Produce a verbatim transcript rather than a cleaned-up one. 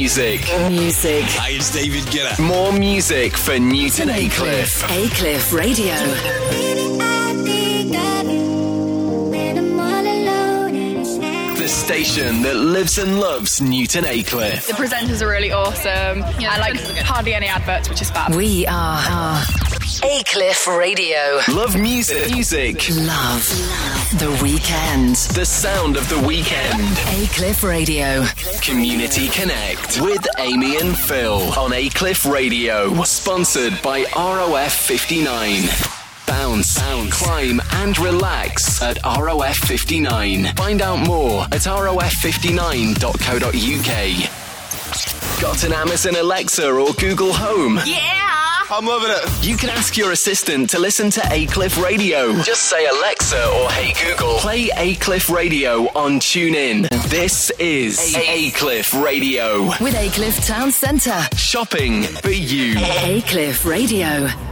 music. Music. Hi, it's David Guetta. More music for Newton Aycliffe. Aycliffe Radio. The station that lives and loves Newton Aycliffe. The presenters are really awesome. Yeah, I like hardly any adverts, which is fab. We are, are Aycliffe Radio. Love music. Music. Love the weekend. The sound of the weekend. Aycliffe Radio. Community Connect with Amy and Phil on Aycliffe Radio. Sponsored by R O F fifty-nine. Bounce, bounce, climb and relax at R O F fifty-nine. Find out more at R O F fifty-nine dot co dot U K. Got an Amazon Alexa or Google Home? Yeah! I'm loving it. You can ask your assistant to listen to Aycliffe Radio. Just say Alexa or Hey Google. Play Aycliffe Radio on TuneIn. This is Aycliffe Radio. With Aycliffe Town Centre. Shopping for you. Aycliffe Radio.